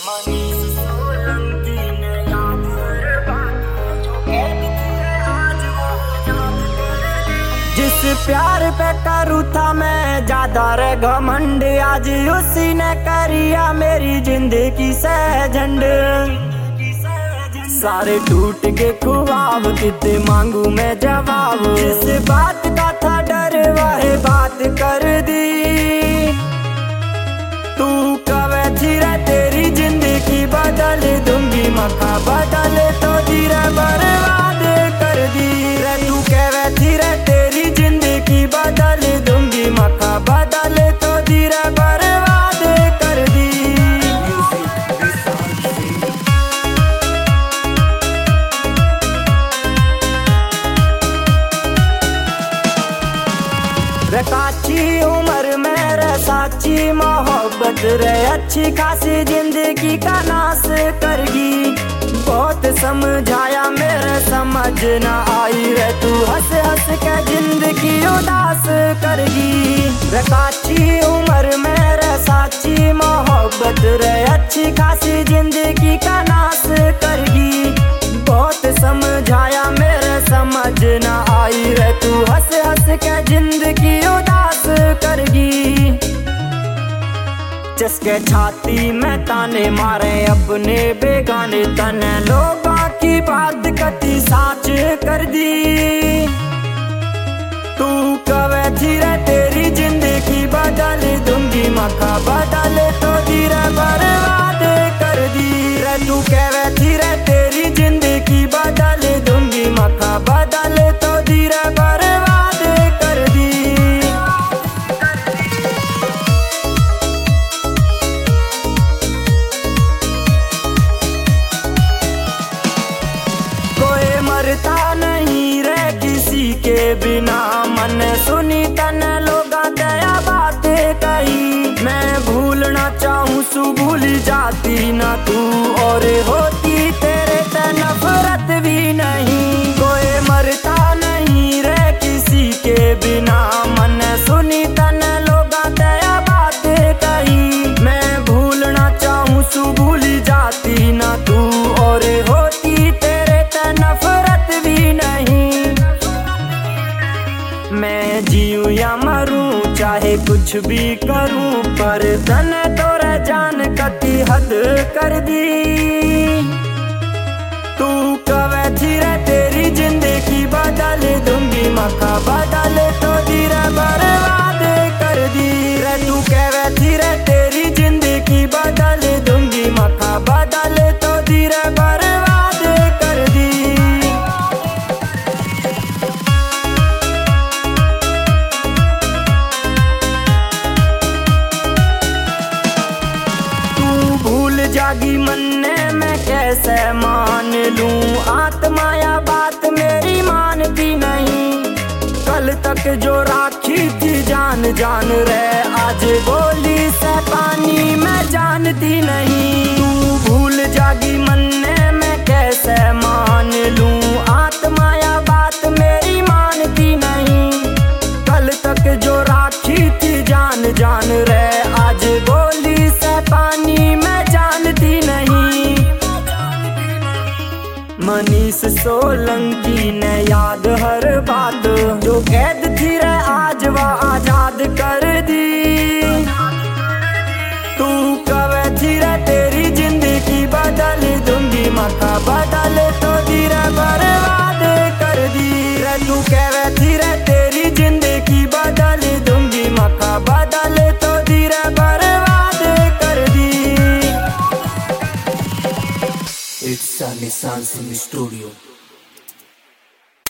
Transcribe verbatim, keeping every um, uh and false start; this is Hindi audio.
मनीष सोलंकी ने याद हर बात जो कहती है आज वो याद कर दी। जिस प्यार पे करूँ था मैं ज्यादा रे घमंड, आज उसी ने करिया मेरी जिंदगी से झंड। सारे टूट के ख्वाब कितने मांगू मैं जवाब, जिस बात का था डर वह बात कर दी। तू कवे धीरे तेरी जिंदगी बदल दूंगी, मक्का बदले तो धीरे बर्बाद कर दी रे। तू कवे धीरे तेरी जिंदगी बदल दूंगी, मक्का बदले तो धीरे बर्बाद कर दी। रे काची उम्र में रे साची मोहब्बत रे अच्छी खासी जिंदगी का नाश करगी। बहुत समझाया मेरे समझ ना आई रे, तू हंस हंस के जिंदगी उदास करगी। रे काची उम्र में रे साची मोहब्बत रे अच्छी खासी जिंदगी का नाश करगी। बहुत समझाया मेरे समझ ना आई रे, तू हंस हंस के जिंदगी उदास करगी। जिसके छाती में ताने मारे अपने बेगाने, तने लोगों की बात कती साच कर दी। तू कवे धीरे तेरी जिंदगी बदल दूंगी, मक्का बदले तो धीरे बर्बाद कर दी रे। तू कवे धीरे तेरी जिंदगी बदल दूंगी, मक्का बदले तो धीरे बर्बाद कर दी। कोई मरता नहीं रे किसी के बिना, मन सुनी तने लोगा दया बातें कही। मैं भूलना चाहूँ सु भूल जाती ना तू, और होती तेरे ते नफरत भी नहीं। कोई मरता नहीं रे किसी के बिना, मन सुनी तने लोगा दया बातें कही। मैं भूलना चाहूँ सु भूल जाती ना तू, और होती तेरे ते नफरत भी नहीं। मैं जीऊँ या मरूं चाहे कुछ भी करूं, पर तने तोरे जान कती हद कर दी। तू कवे धीरे तेरी जिंदगी बदल दूंगी, मक्का बदले तो धीरे बर्बाद कर दी रे। तू कवे धीरे तेरी जिंदगी बदल दूंगी, मक्का बदले तो धीरे बर्बाद कर दी। जागी मन्ने मैं कैसे मान लूं, आत्मा या बात मेरी मानती नहीं। कल तक जो राखी थी जान जान रे, आज बोली से पानी मैं जानती नहीं। तू भूल जागी मन्ने मैं कैसे मान लूं, आत्मा या बात मेरी मानती नहीं। कल तक जो राखी थी जान जान रे, आज बोली से पानी मैं जानती नहीं। मनीष सोलंकी ने याद हर बात जो कैद थी रे आज वो आजाद कर दी। तू कवे धीरे तेरी जिंदगी बदल दूंगी, मक्का बदले तो धीरे बर्बाद कर दी रे। तू कवे धीरे तेरी जिंदगी बदल दूंगी, मक्का बदले तो धीरे बर्बाद कर दी। It's Sunny Sans in the studio.